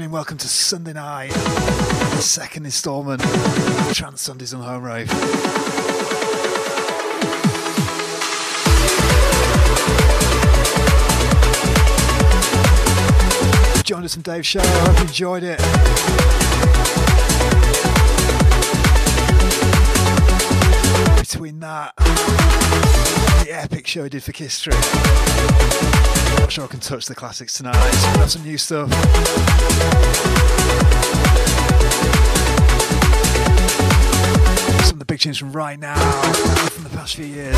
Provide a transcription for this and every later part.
morning, welcome to Sunday night, the second instalment of Trance Sundays on Home Rave. Joined us from Dave's show, I hope you enjoyed it. Between that and the epic show he did for Kistry, I'm not sure I can touch the classics tonight, so we'll have some new stuff. Some of the big tunes from right now, from the past few years.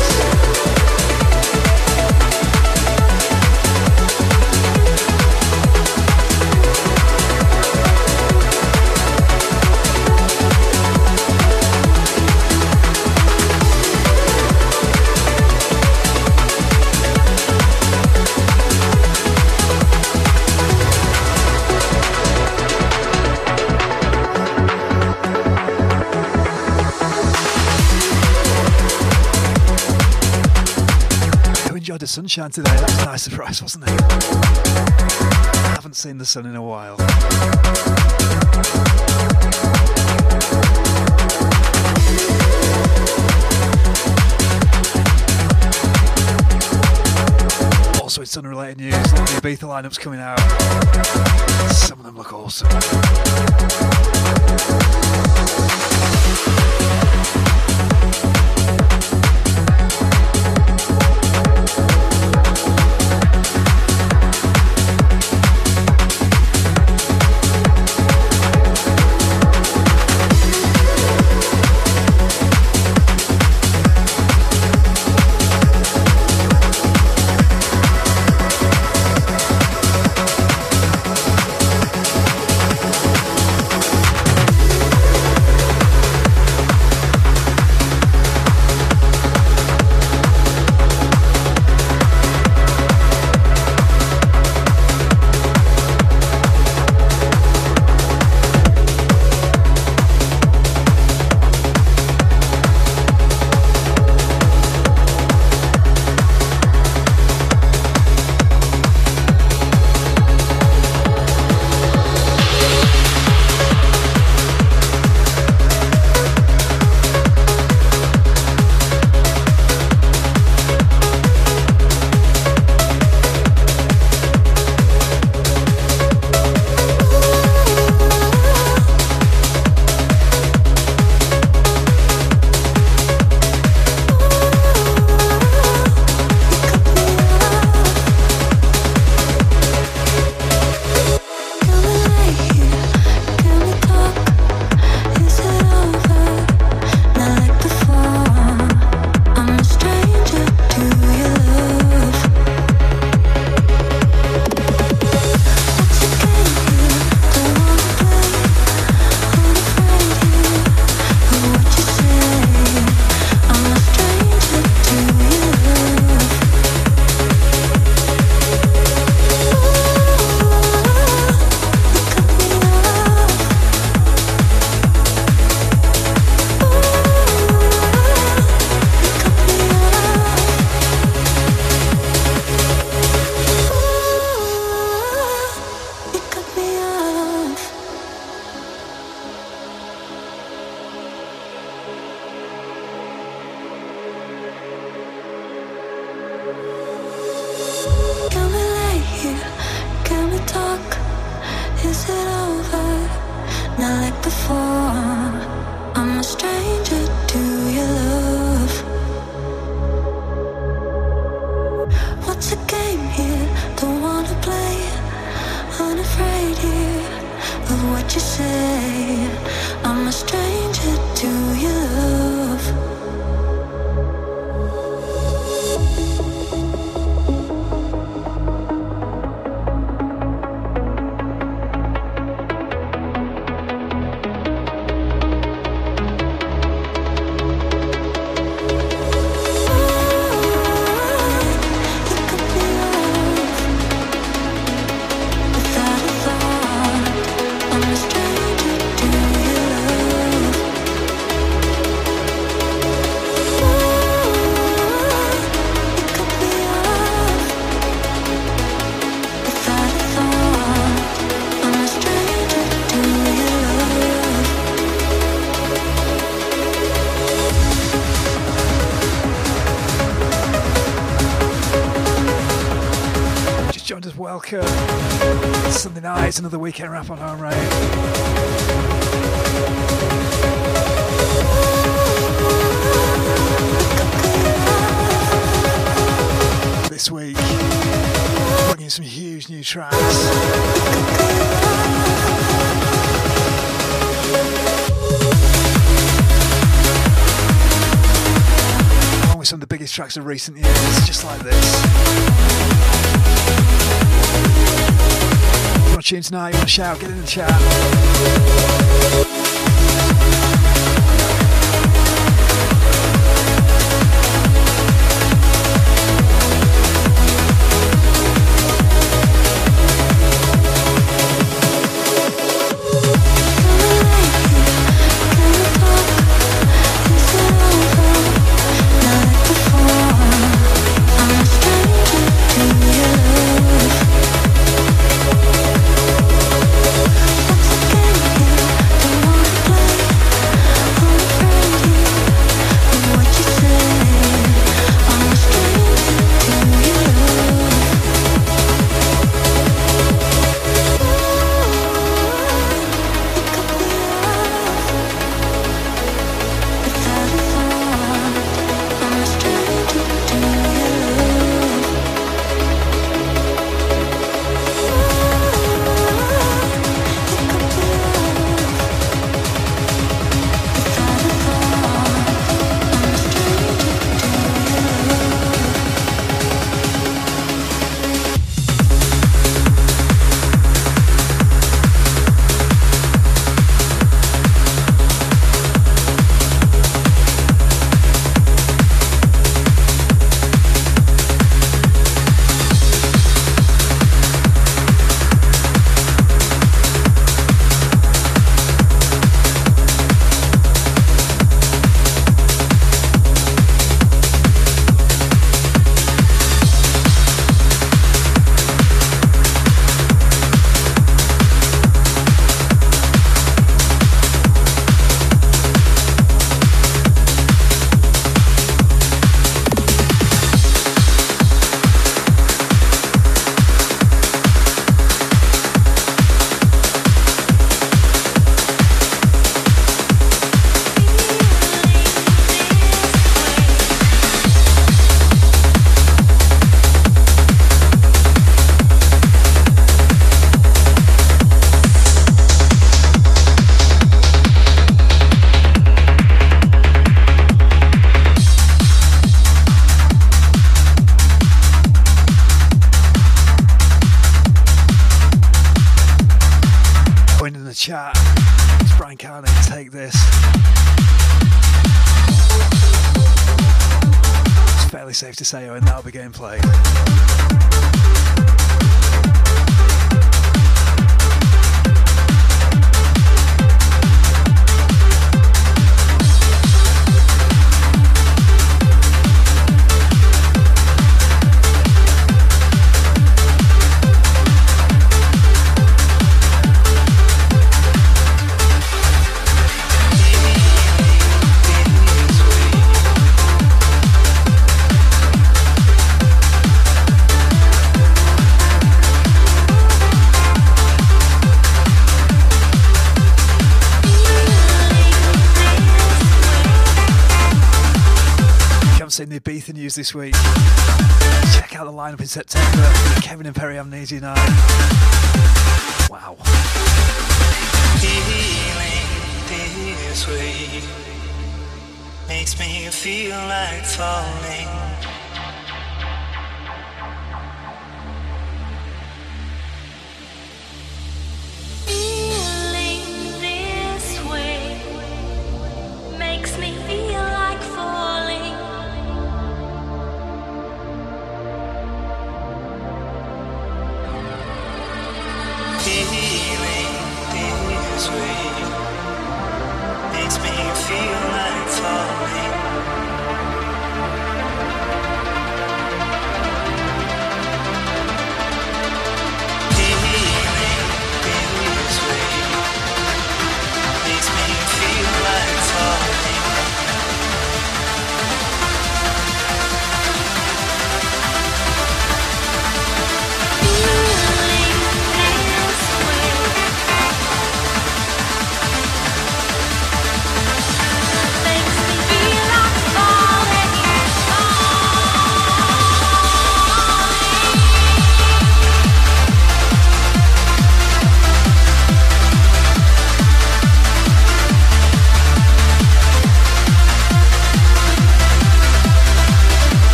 Enjoyed the sunshine today. That was a nice surprise, wasn't it? I haven't seen the sun in a while. Also, it's unrelated news. The Ibiza lineup's coming out. Some of them look awesome. welcome. Sunday night, it's another weekend wrap on Home Radio. This week, bringing some huge new tracks. Along with some of the biggest tracks of recent years, just like this. If you want to tune tonight, you want to shout, get in the chat. Chat. It's Brian Carney, Take This. It's fairly safe to say, and that'll be gameplay. Seen the Ibiza news this week. Check out the lineup in September. Kevin and Perry Amnesia Night. Wow. Feeling this way makes me feel like falling. Feeling this way makes me feel like falling. Feeling this way makes me feel like falling.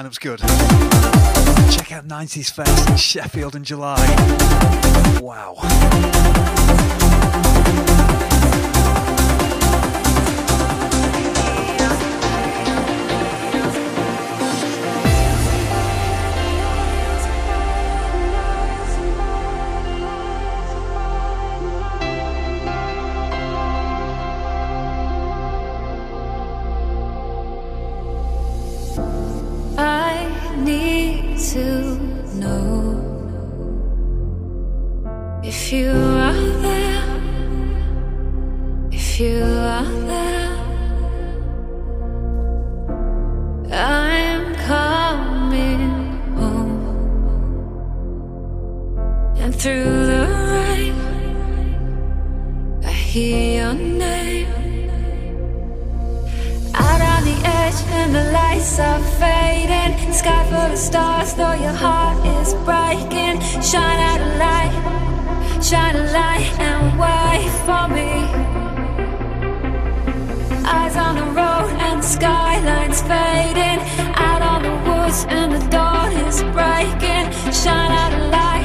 lineup's good. Check out 90s Fest in Sheffield in July. Wow. To know if you are there, if you are there, I'm coming home. And through the rain, I hear your name. Out on the edge and the lights are fading. Sky full of stars, though your heart is breaking. Shine out a light and wait for me. Eyes on the road and the skyline's fading. Out on the woods and the dawn is breaking. Shine out a light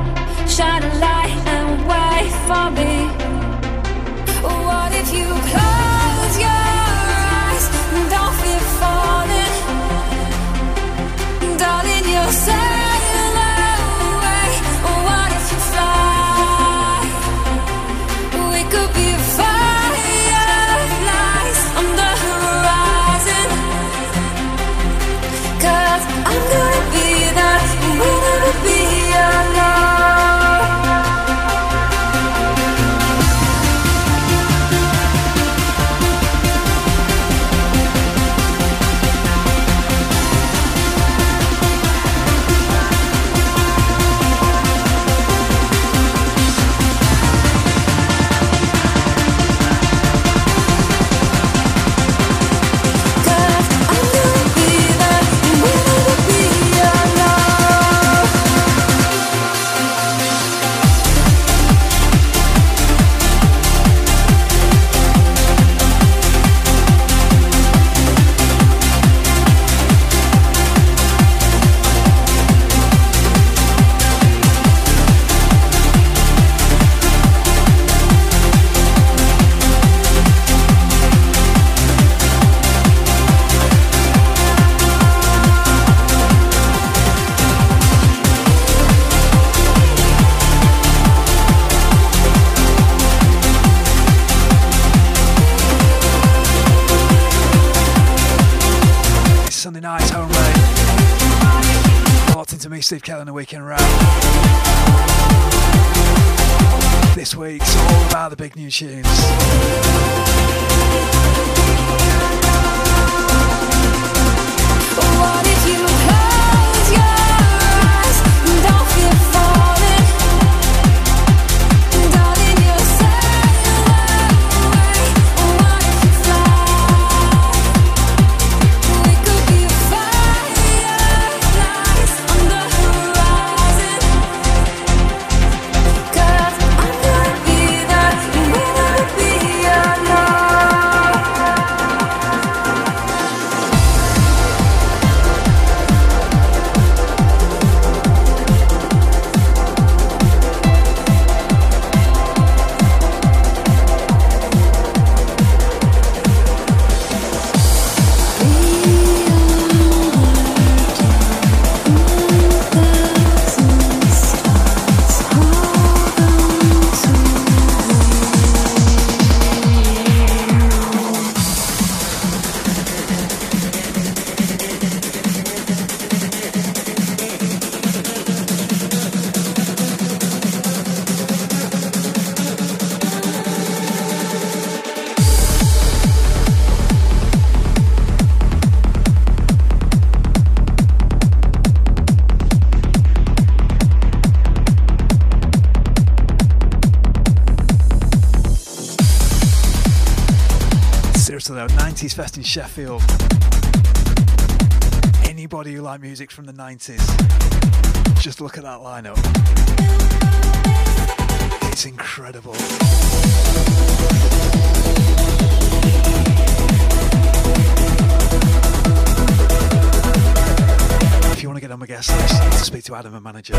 and wait for me. What if you close your eyes and don't feel falling? Darling, you'll sail away. What if you fly? We could be fireflies on the horizon. 'Cause I'm gonna be there, we'll never be alone. Steve Kelly on the Weekend Wrap. This week's all about the big new tunes. What if you close your eyes and don't feel falling? Darling, you'll sail away. What if you fly? We could be fireflies on the horizon. 'Cause I'm gonna be there, we'll never be alone. Seriously though, 90s Fest in Sheffield. Anybody who like music from the 90s, just look at that lineup. It's incredible. my guest list. I need to speak to Adam, a manager.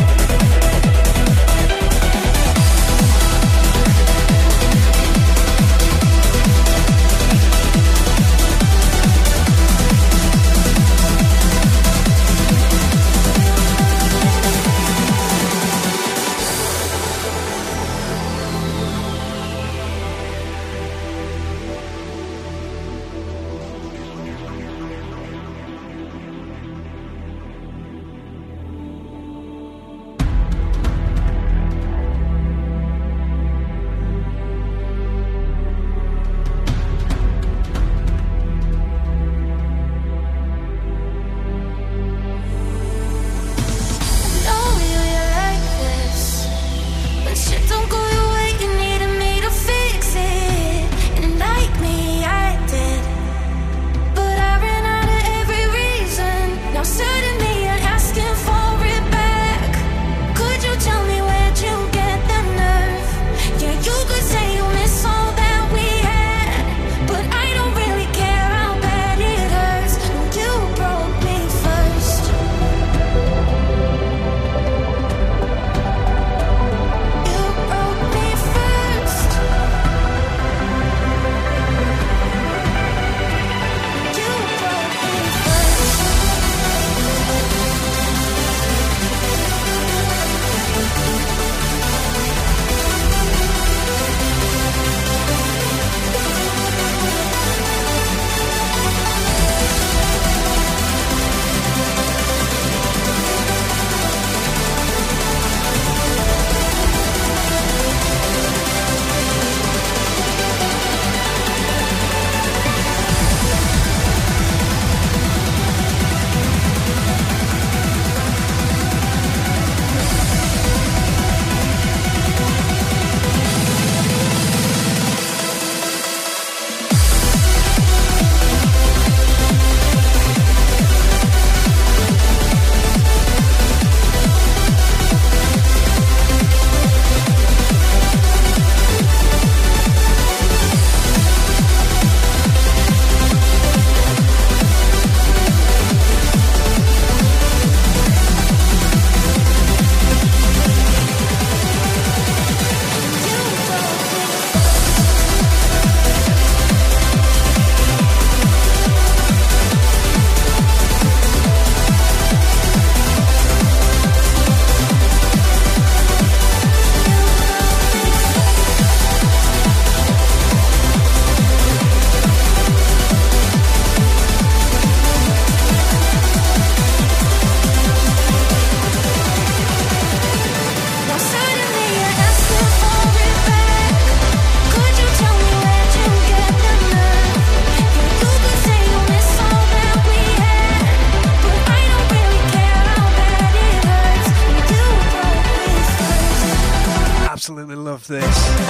This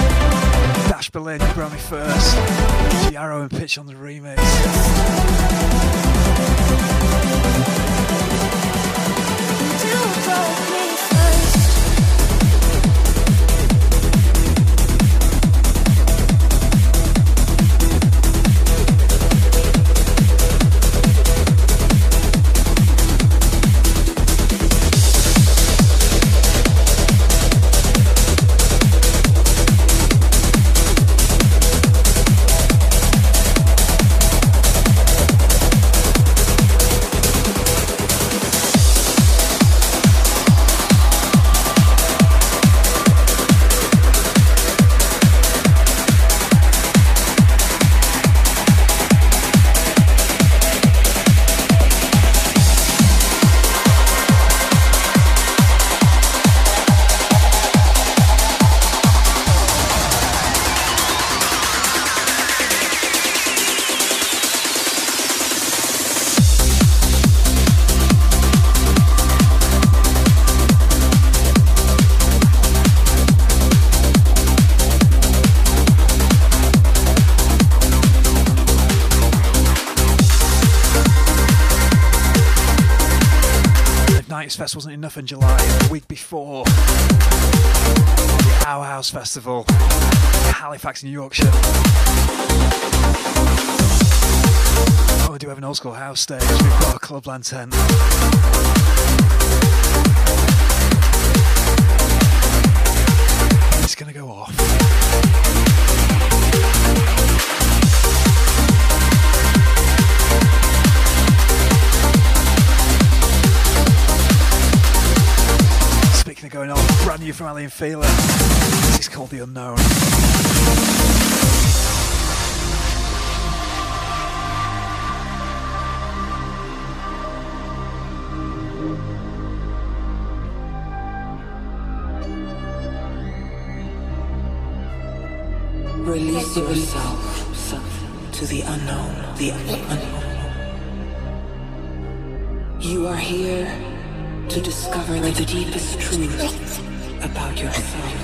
Dash Berlin, you brought me first. Yarrow and Pitch on the remix. Fest wasn't enough in July. The week before, the Our House Festival, Halifax in Yorkshire. Oh, we do have an old school house stage. We've got a Clubland tent. going to go off. Speaking of going off, brand new from Ali and Fila. This is called The Unknown. Release yourself to the unknown, the unknown. You are here to discover the deepest truth about yourself.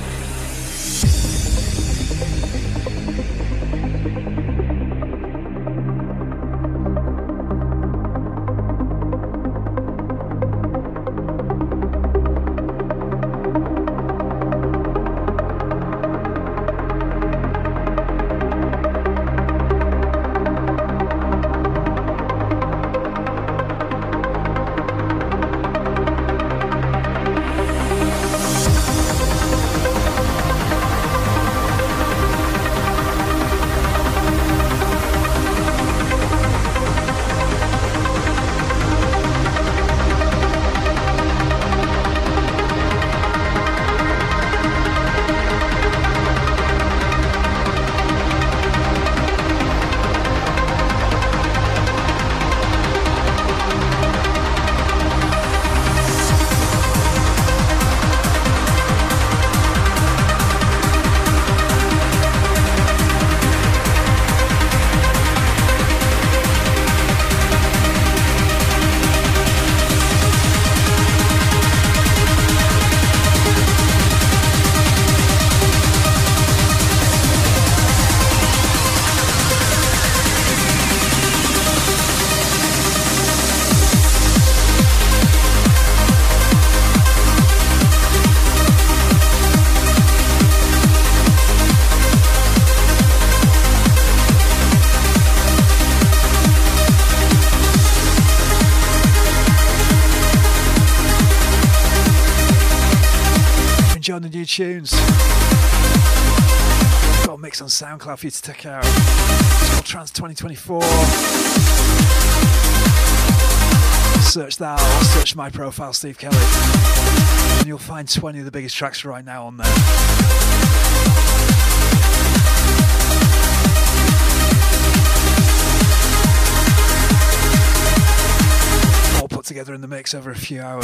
On the new tunes. Got a mix on SoundCloud for you to check out. It's called Trance 2024. Search that or search my profile, Steve Kelly, and you'll find 20 of the biggest tracks right now on there. All put together in the mix over a few hours.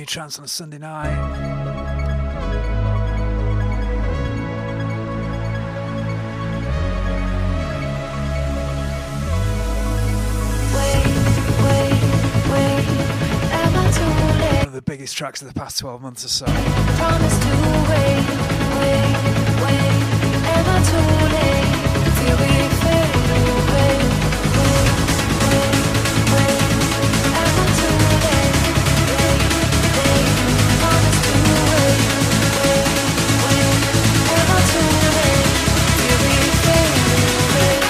new trance on a Sunday night. One of the biggest tracks of the past 12 months or so. Promise to wait, am I too late? Till we fade away, am I too late? Promise to wait, am I too late? Till we fade away.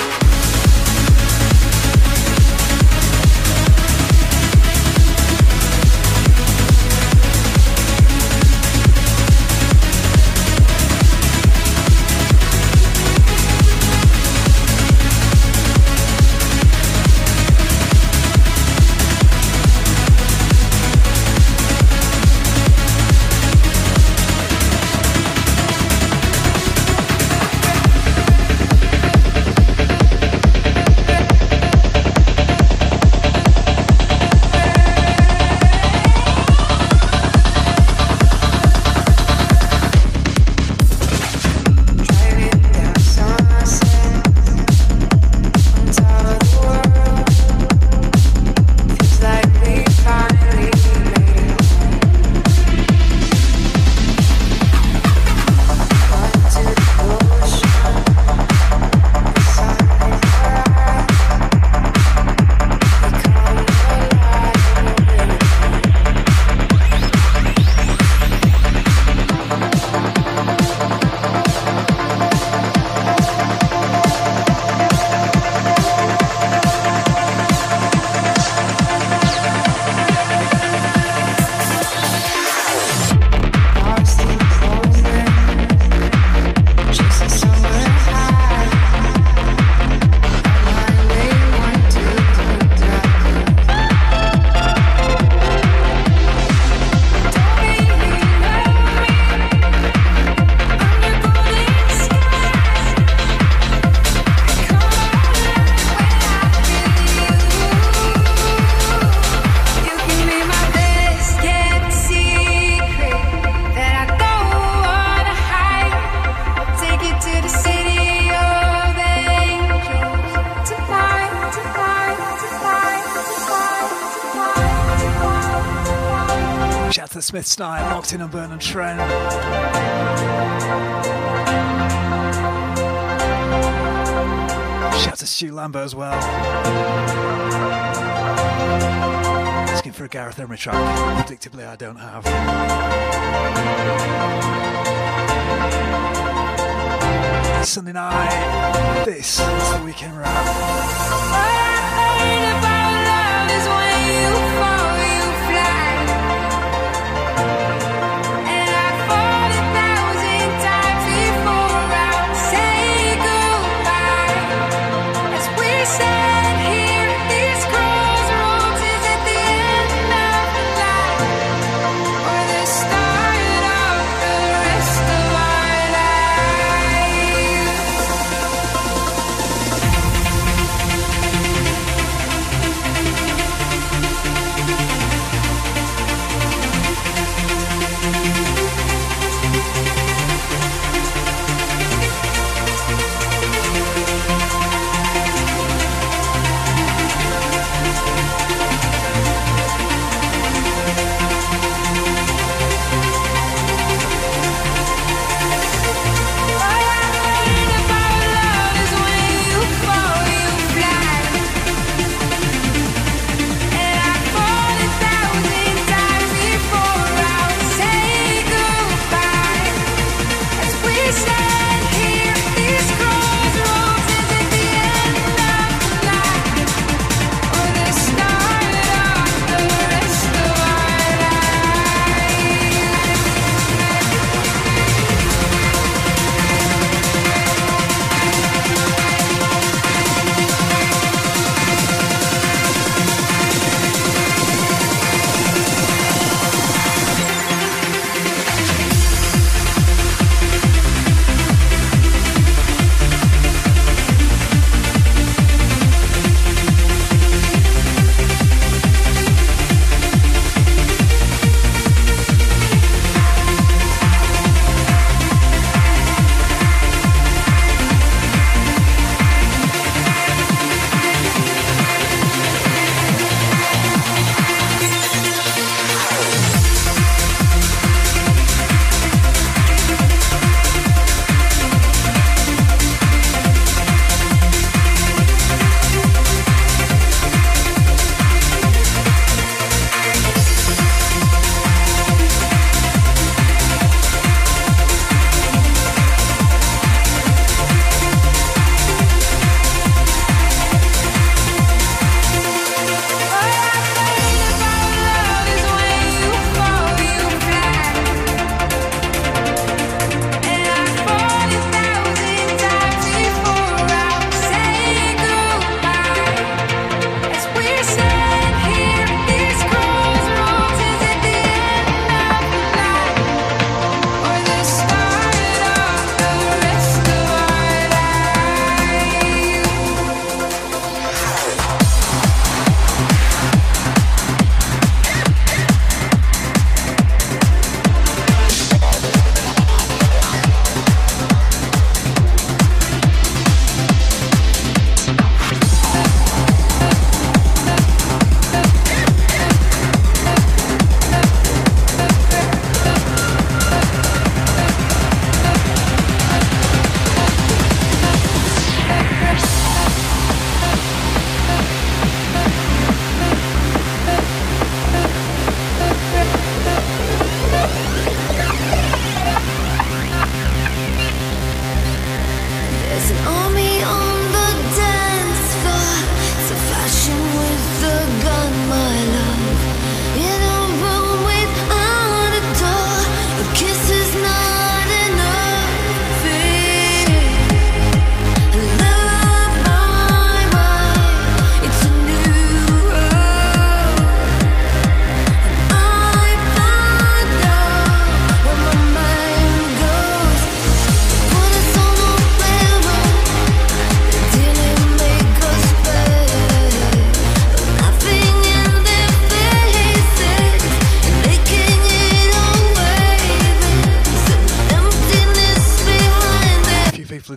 Smith Snide, locked in on Burnham Trent. Shout to Stu Lambo as well. Asking for a Gareth Emery track. Predictably, I don't have. Sunday night. This is the weekend wrap.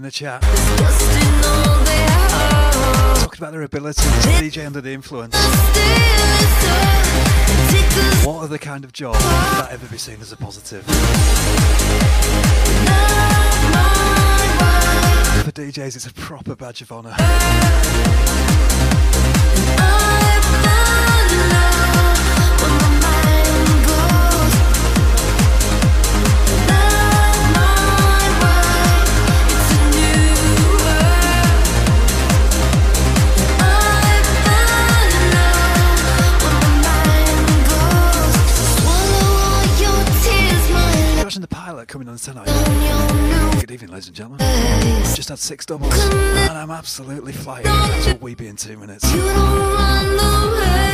the chat. Talking about their abilities to DJ under the influence. What other kind of job would that ever be seen as a positive? For DJs, it's a proper badge of honour. The pilot coming on tonight. Good evening, ladies and gentlemen. I've just had 6 doubles and I'm absolutely flying. That's what we be in 2 minutes. You don't run the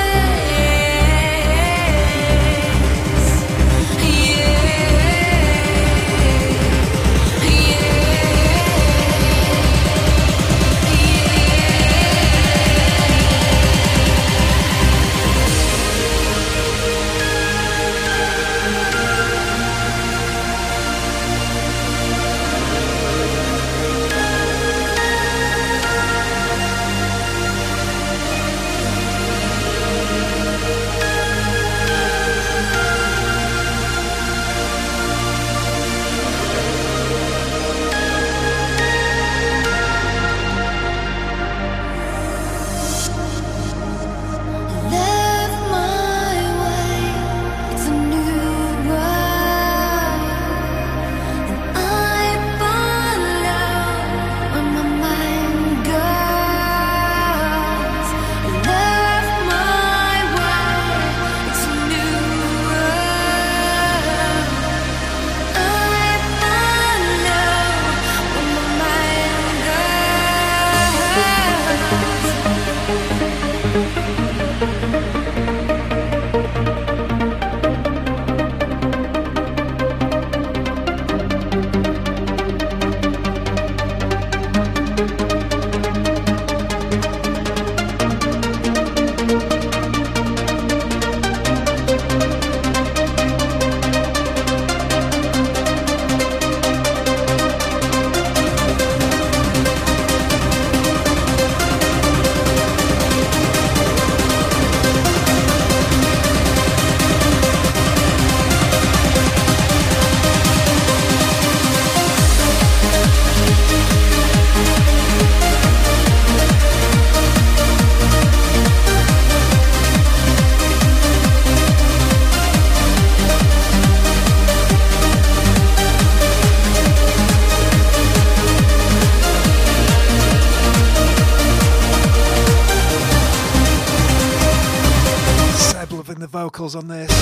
vocals on this.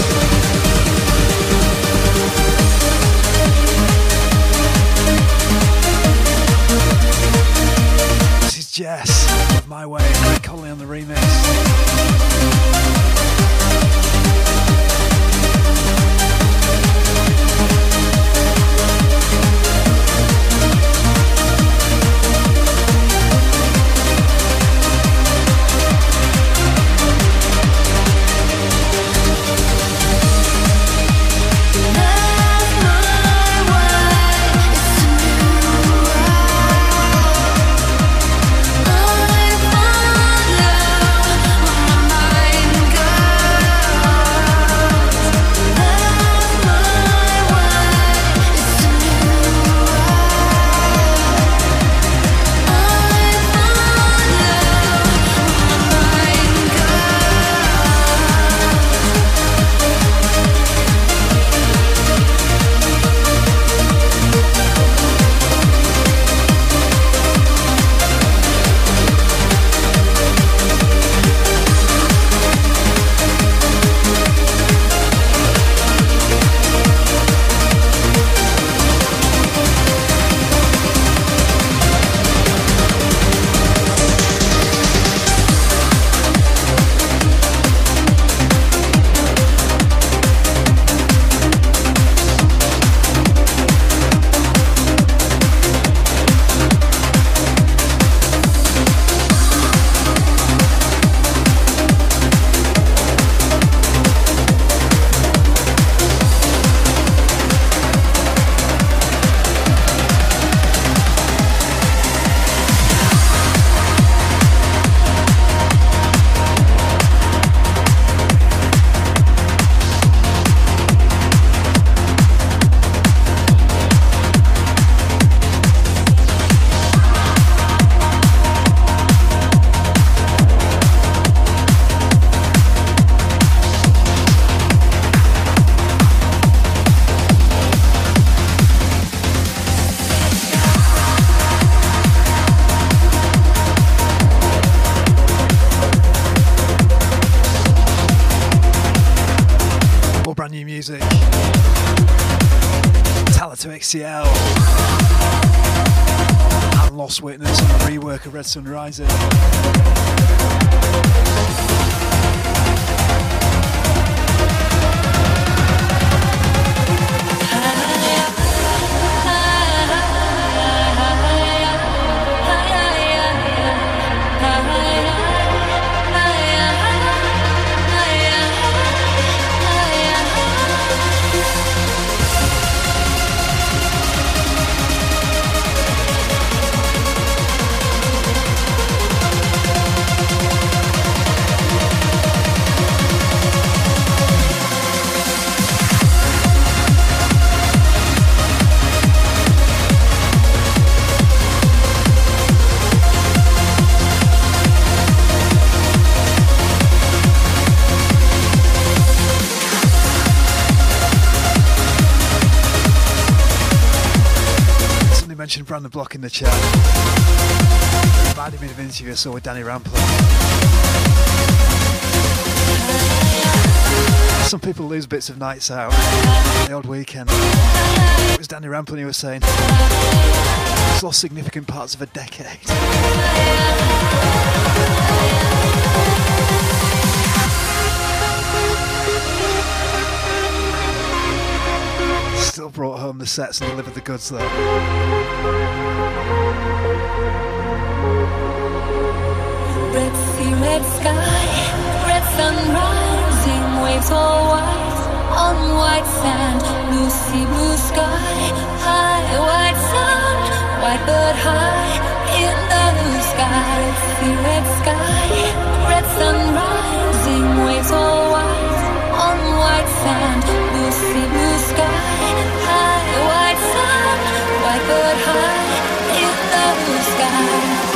This is Jess of My Way, Greg Conley on the remix. I brand new music. Tala to XCL and Lost Witness on the rework of Red Sun Rising. Mentioned Brandon Block in the chat. Reminded me of an interview I saw with Danny Rampling. Some people lose bits of nights out the odd weekend. It was Danny Rampling who was saying he's lost significant parts of a decade. Still brought home the sets and delivered the goods though. Red sea, red sky, red sun rising, waves all white on white sand, blue sea, blue sky, high white sun, white bird high in the blue sky. Red sea, red sky, red sun rising, waves all white on white sand, blue sea, blue sky, high white sun, white bird high in the blue sky.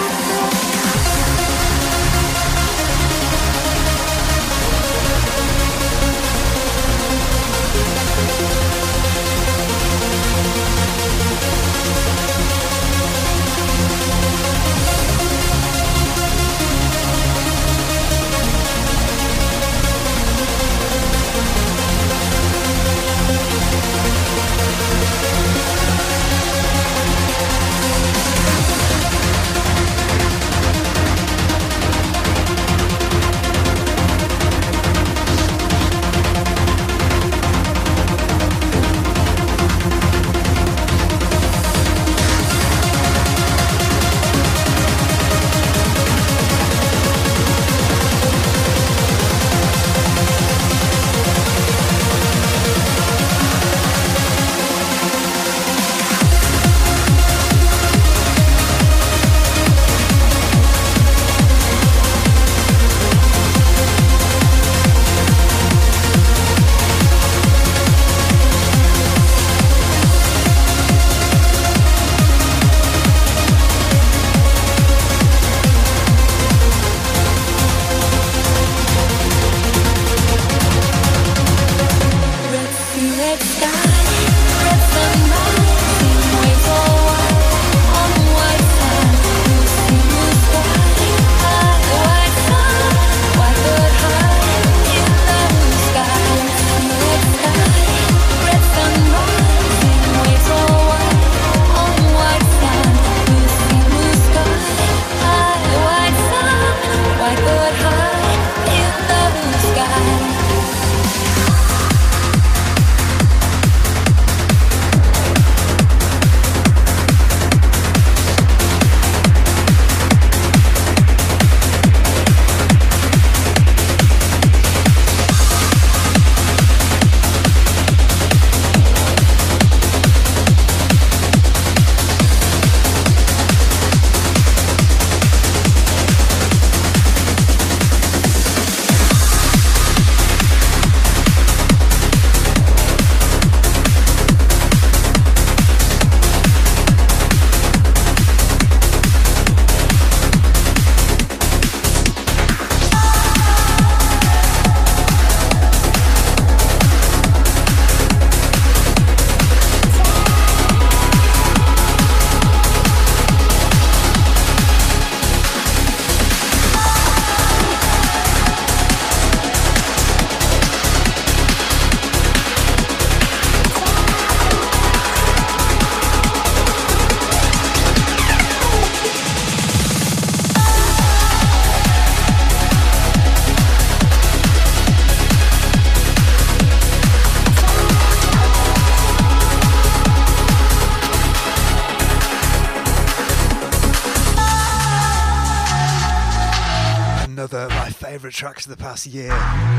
favourite tracks of the past year.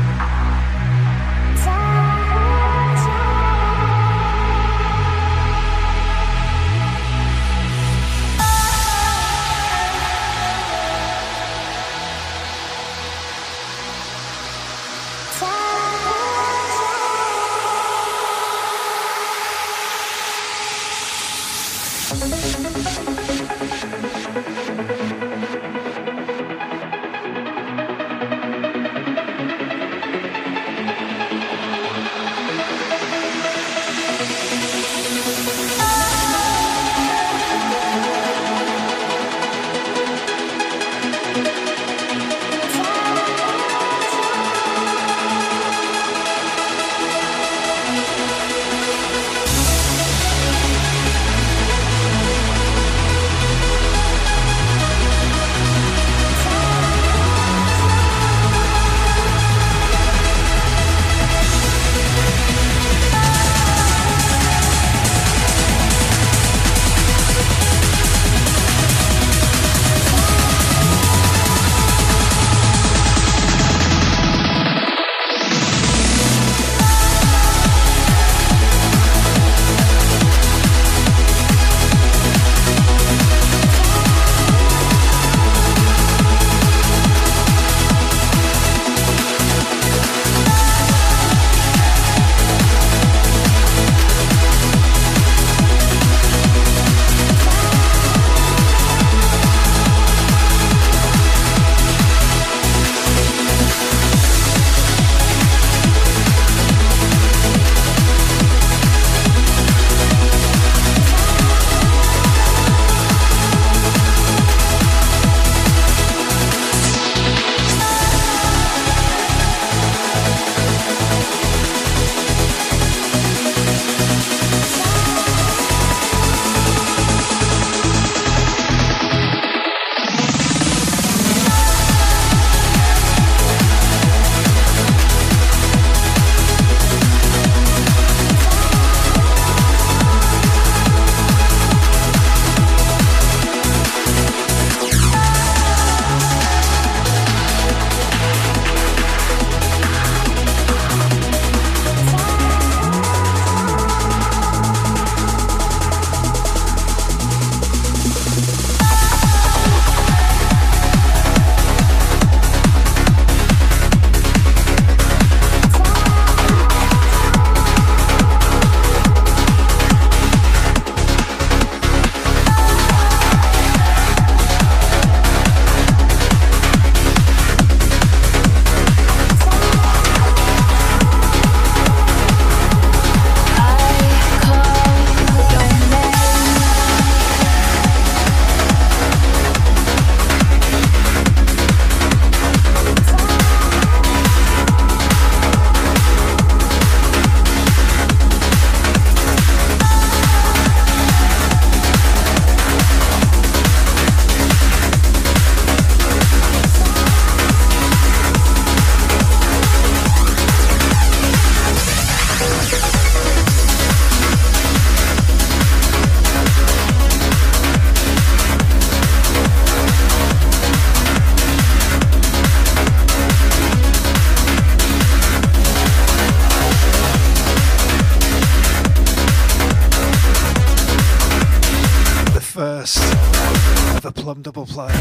Plum double play.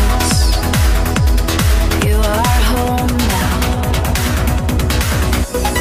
You are home now.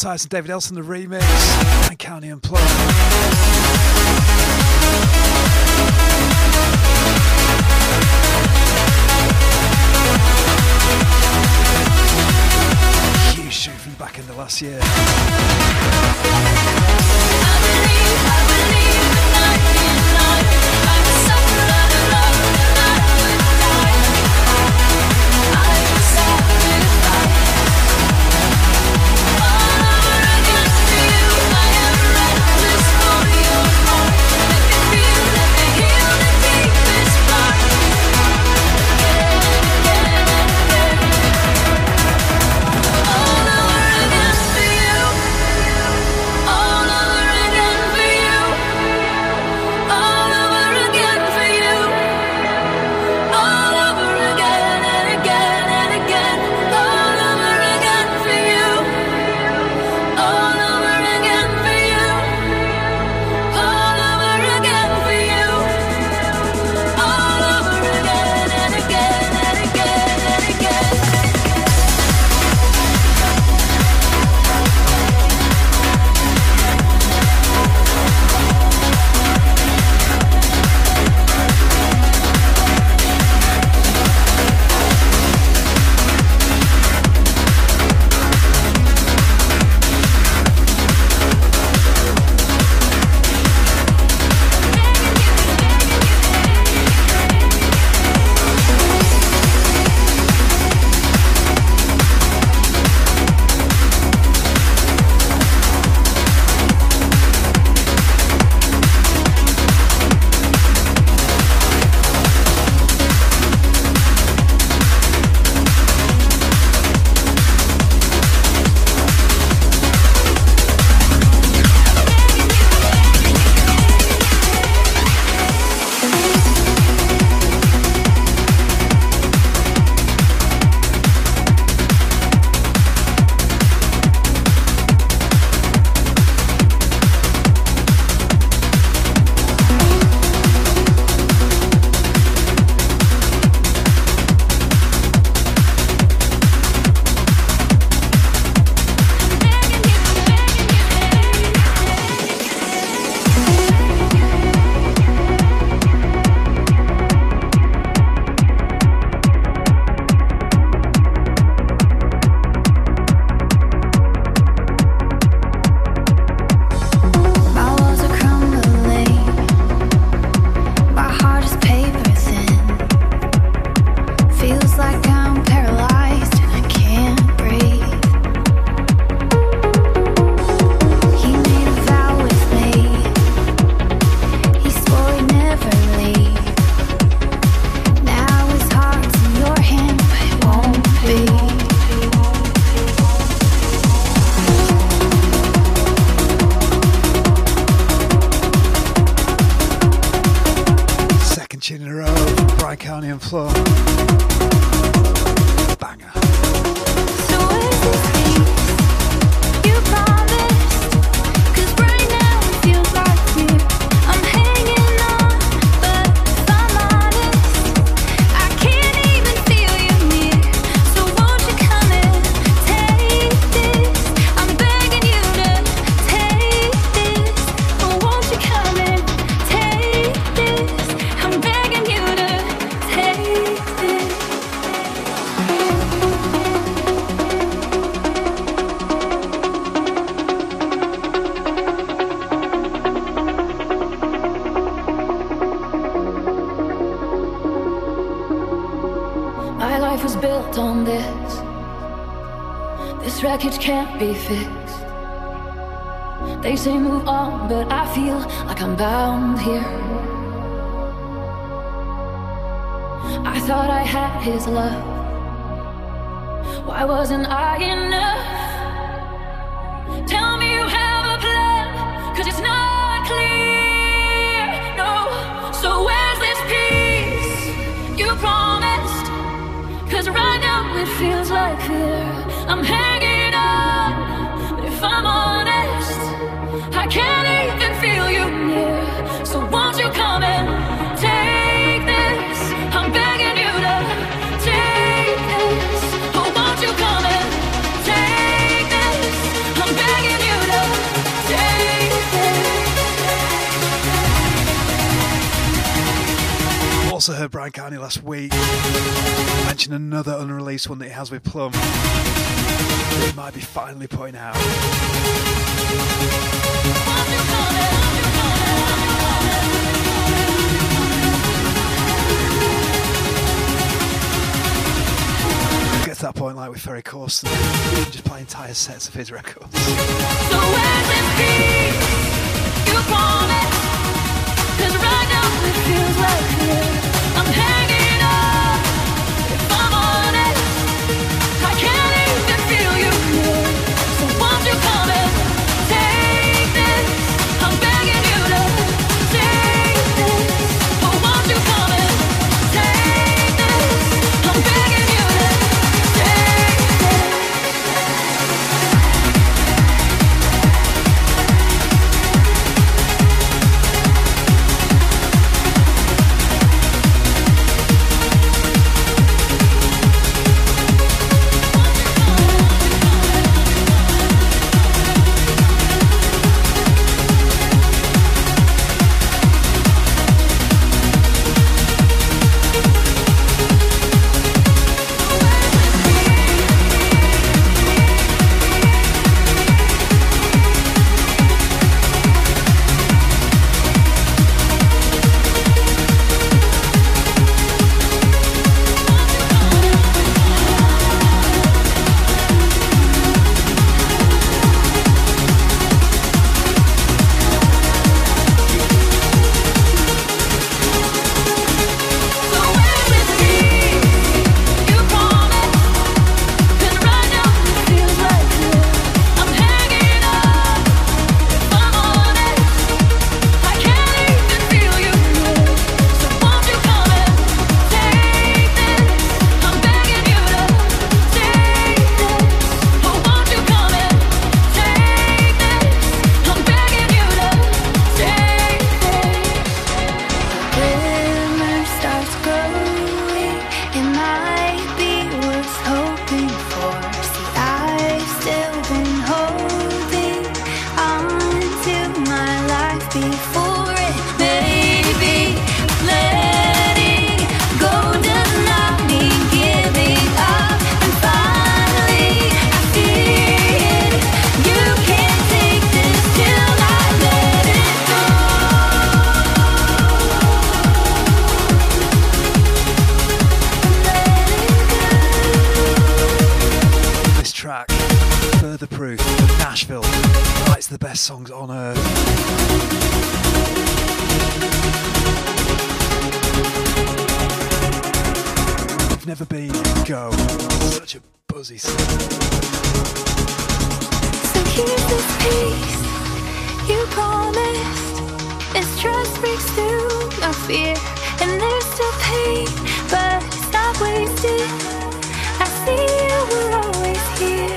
Tyson, David Elson, the remix. Brian County Unplugged. Huge tune from the back end of last year. Be fixed. They say move on, but I feel like I'm bound here. I thought I had his love. Why wasn't I enough? Tell me you have a plan, 'cause it's not clear. No, so where's this peace you promised? 'Cause right now it feels like fear. I'm hanging on, but if I'm honest, I can't even feel you near. So won't you come and take this? I'm begging you to take this. Oh, won't you come and take this? I'm begging heard Brian Carney last week mention another unreleased one that he has with Plum that he might be finally putting out. It gets to that point like with Ferry Corsten, you can just play entire sets of his records. So where's this peace you promised? 'Cause right now it feels like fear. I'm hanging up. If I'm honest, I can't even feel you here. So won't you come and take this? I'm begging you to take this. Oh, won't you come and take this? I'm begging you to take this. Songs on earth. I've never been, go. Such a buzzy song. So here's this peace you promised. This trust breaks through my fear, and there's still pain, but it's not wasted. I see you were always here.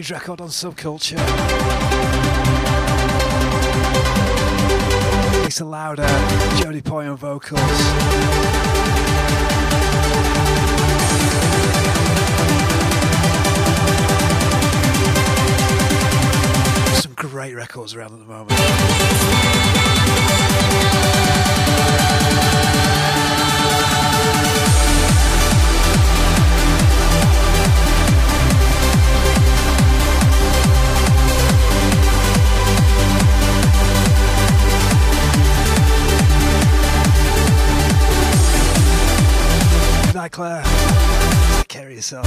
huge record on Subculture. Lisa Lauder, Jodie Poy on vocals. Some great records around at the moment. Good night, Claire. Take care of yourself.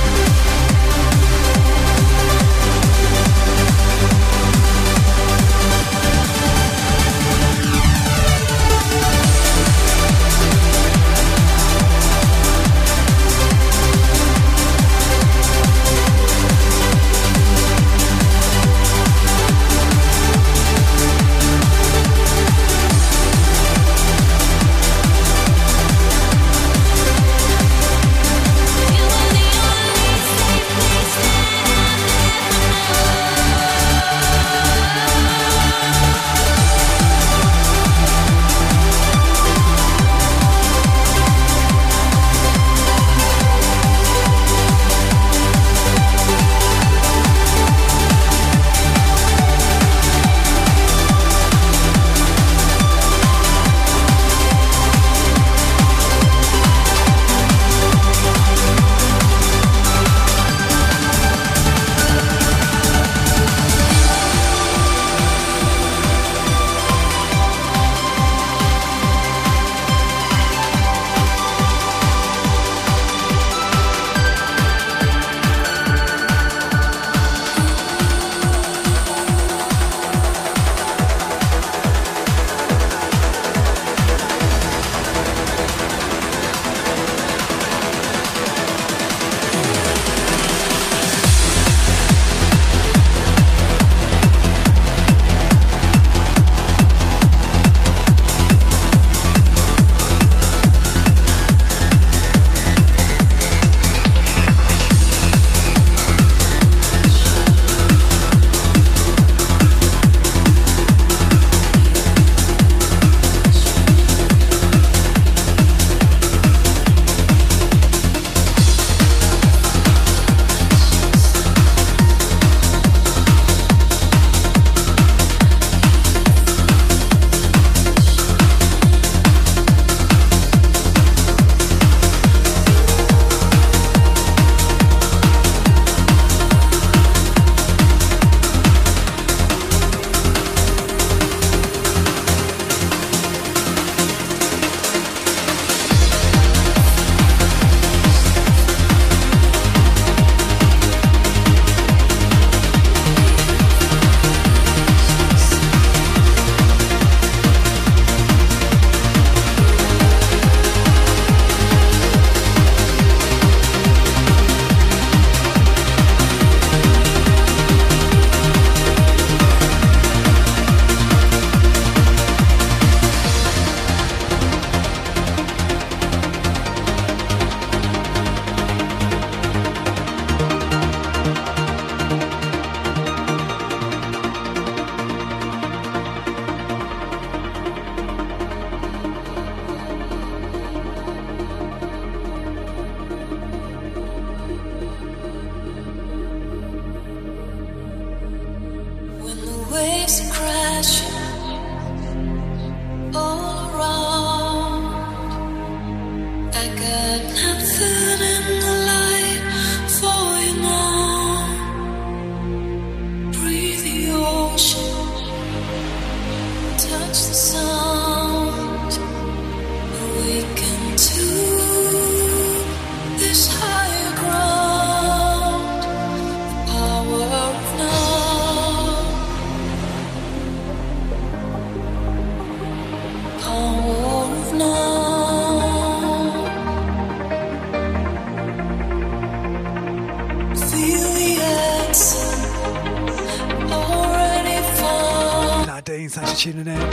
Thanks for tuning in.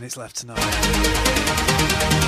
minutes left tonight.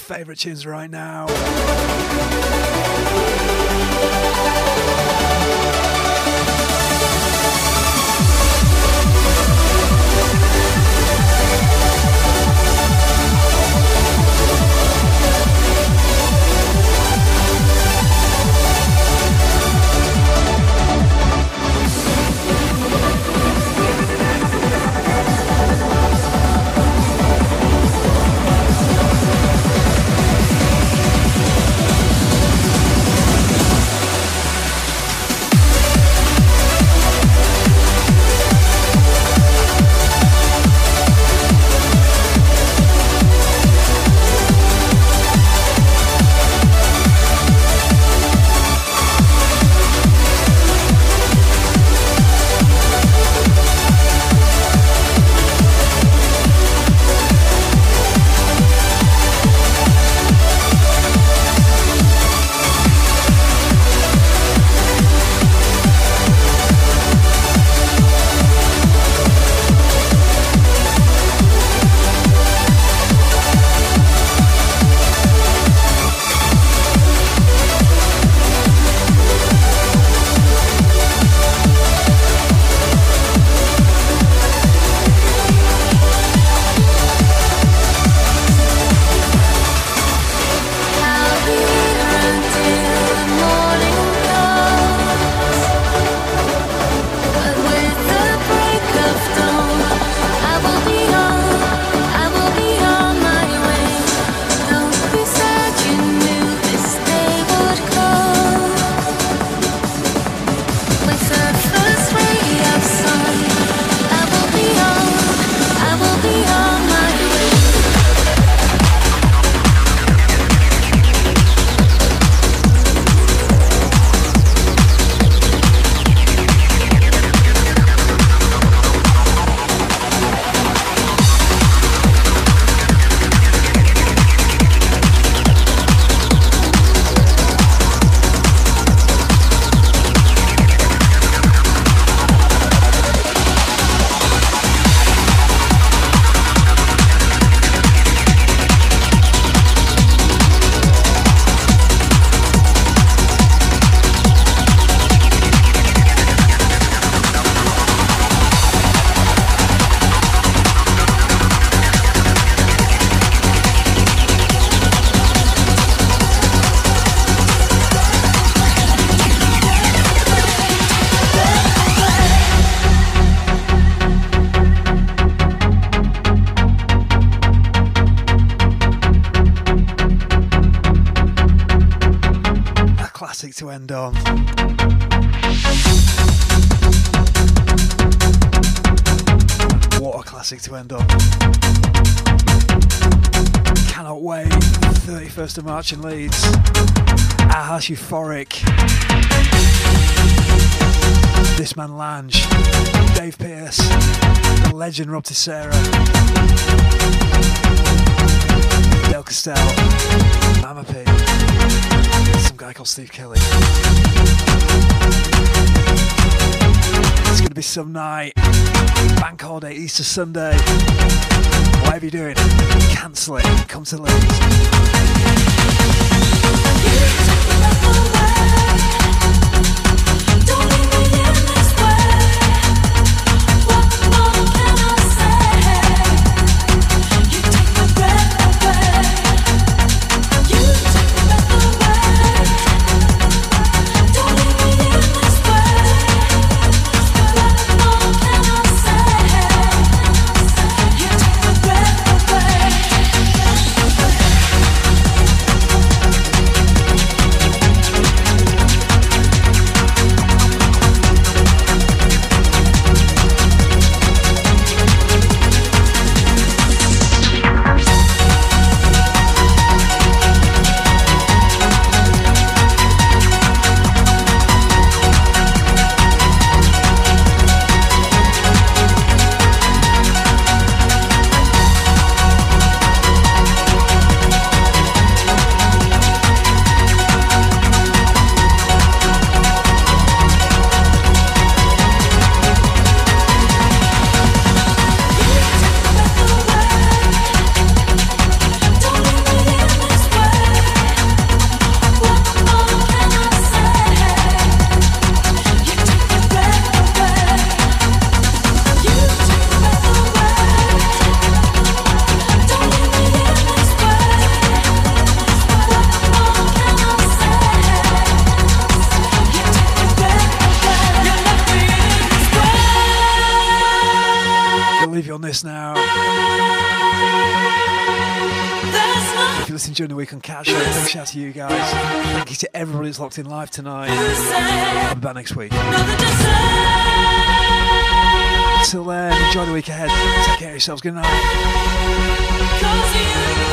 favourite tunes right now. To end on. What a classic to end on. Cannot wait. 31st of March in Leeds. Ahash Euphoric. This Man Lange. Dave Pearce. The legend Rob Tissera. Dale Castell. Mama P. Some guy called Steve Kelly. It's going to be some night. Bank holiday, Easter Sunday. Whatever you're doing, cancel it. Come to Leeds. you listening during the week on Catch Up, big shout out to you guys. Thank you to everybody that's locked in live tonight. I'll be back next week. Until then, enjoy the week ahead. Take care of yourselves. Good night.